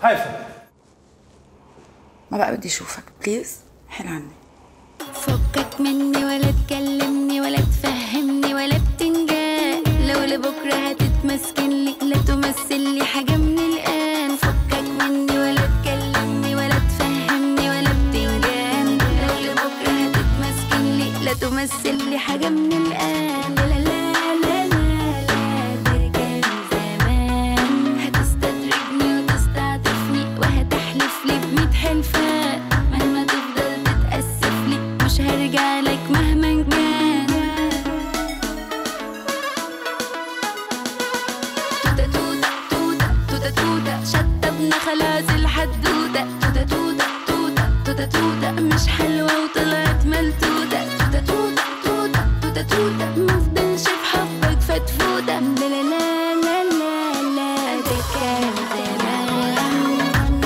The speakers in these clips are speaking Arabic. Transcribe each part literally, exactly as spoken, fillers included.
هيفا ما بقى بدي اشوفك بليز، حل عني. فكك مني ولا تكلمني ولا تفهمني ولا بتنجان، لو لبكره هتتمسكن لي لا تمثل لي حاجه من الان. فكك مني ولا تكلمني ولا تفهمني ولا بتنجان، لو لبكره هتتمسكن لي لا تمثل لي حاجه من الان. لا لا لا لا لا ده كان زمان، هتستدرجني وتستعطفني وهتحلف لي بميت حلفان، مهما تفضل تتأسف لي مش هرجع لك مهما كان. توتة توتة توتة توتة توتة شطبنا خلاص الحدودة. توتة توتة توتة توتة توتة مش حلوة وطلعت ملتوتة. توتة توتة توتة توتة توتة مفضلش في حبك فتفوتة. لا لا لا لا لا لا ده كان زمان.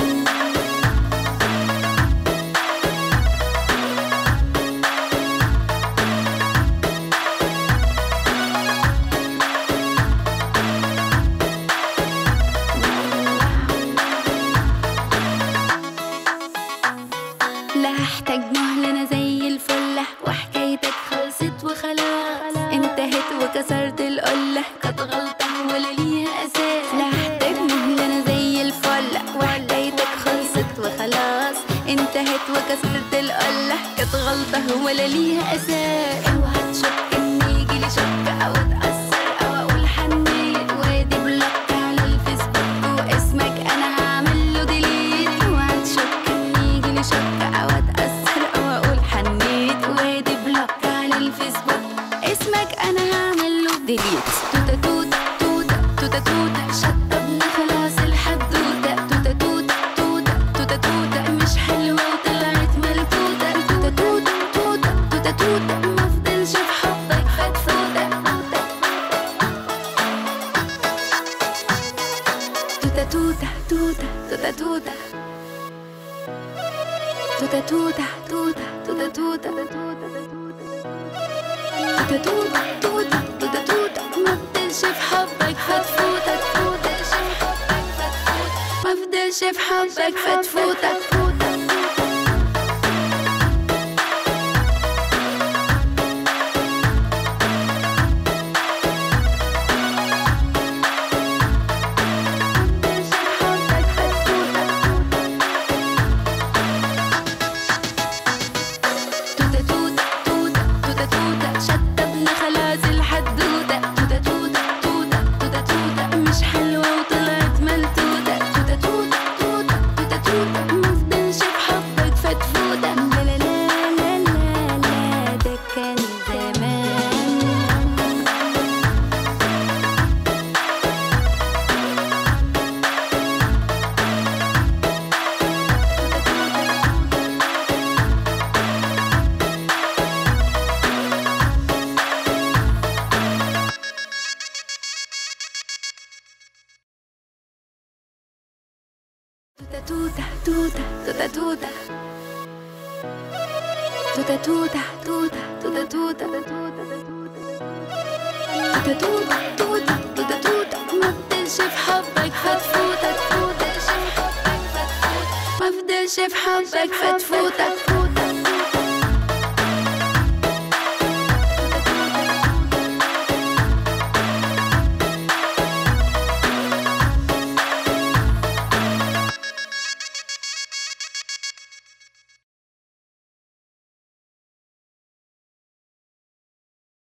لا هحتاج مهلة أنا زي الفلة، وحكايتك خلصت وخلاص انتهت وكسرت القلة، كانت غلطة ولا ليها أساس. لا هحتاج مهلة أنا زي الفلة، وحكايتك خلصت وخلاص انتهت وكسرت القلة، كانت غلطة ولا ليها أساس. اوعى تشك إن يجيلي شك أو أتأثر أو أقول حنيت، وادي بلوك على الفيسبوك واسمك أنا هعمله ديليت. اوعى تشك إن يجيلي شك أو أتأثر أو أقول حنيت، وادي بلوك على الفيسبوك اسمك أنا هعمله ديليت. توتة توتة توتة توتة توتة شطبنا خلاص الحدودة. توتة توتة توتة توتة توتة مش حلوة وطلعت ملكوتة. توتة توتة توتة توتة توتة مفضلش في حبك فتفوتة. توتة توتة توتة توتة توتة توتة توتة توتة توتة توتة توتة توتة توتة توتة مفضلش في حبك فتفوتة. مفضلش في حبك فتفوتة. توتة توتة توتة توتة توتة توتة توتة توتة توتة توتة توتة توتة توتة توتة مفضلش في حبك فتفوتة. مفضلش في حبك فتفوتة.